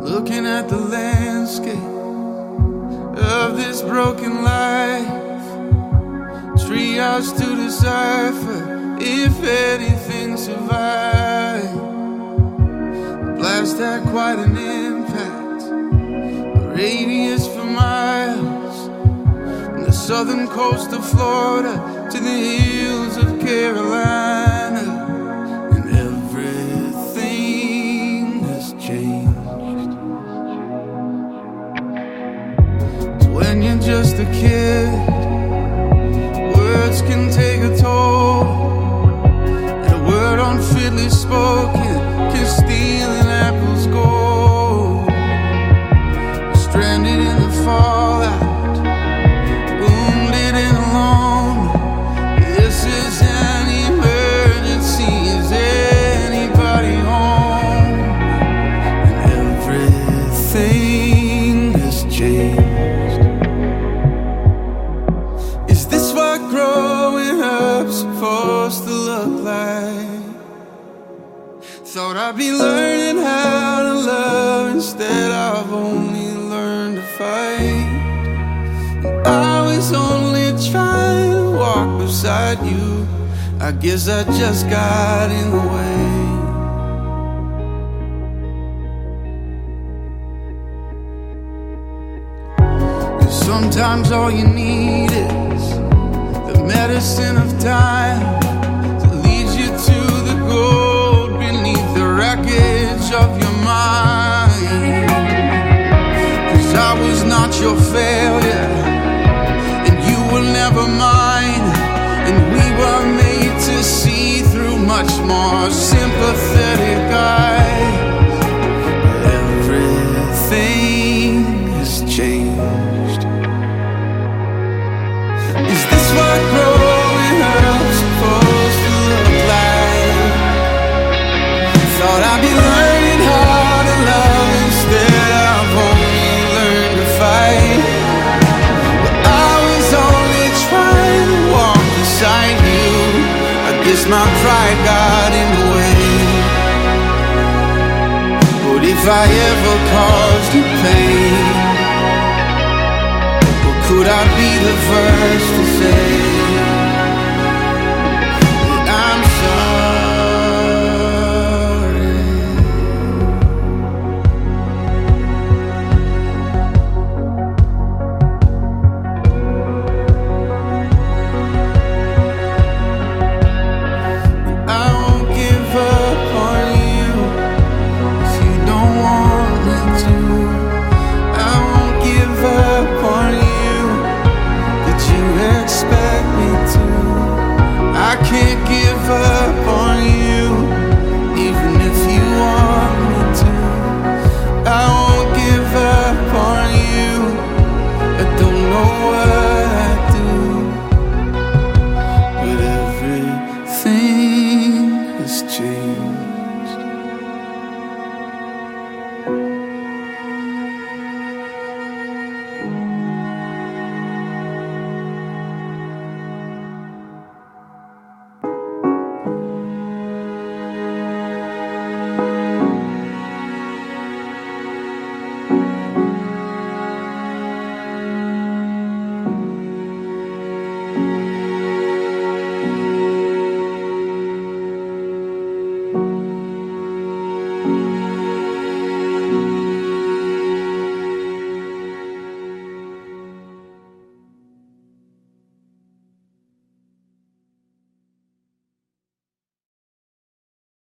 looking at the landscape of this broken life. Triage to decipher if anything survived. The blast had quite an impact, a radius for miles, from the southern coast of Florida to the hills of Carolina. And everything has changed. When you're just a kid, words can take a toll, and a word unfitly spoken can steal an apple's gold. Stranded in the fallout, wounded and alone. This is an emergency. Is anybody home? And everything has changed. Is this what growing up's supposed to look like? Thought I'd be learning how to love, instead I've only learned to fight. And I was only trying to walk beside you. I guess I just got in the way. Sometimes all you need is the medicine of time to lead you to the gold beneath the wreckage of your mind. 'Cause I was not your failure, and you were never mine, and we were made to see through much more sympathetic eyes. But everything has changed. Is this what growing up's supposed to look like? Thought I'd be learning how to love, instead I've only learned to fight. But I was only trying to walk beside you. I guess my pride got in the way. But if I ever caused you pain, could I be the first to say that I'm sorry? I won't give up on you if you don't want me to. I won't give up on you. Expect me to. I can't give up on you, even if you want me to. I won't give up on you. I don't know what I do, but everything has changed.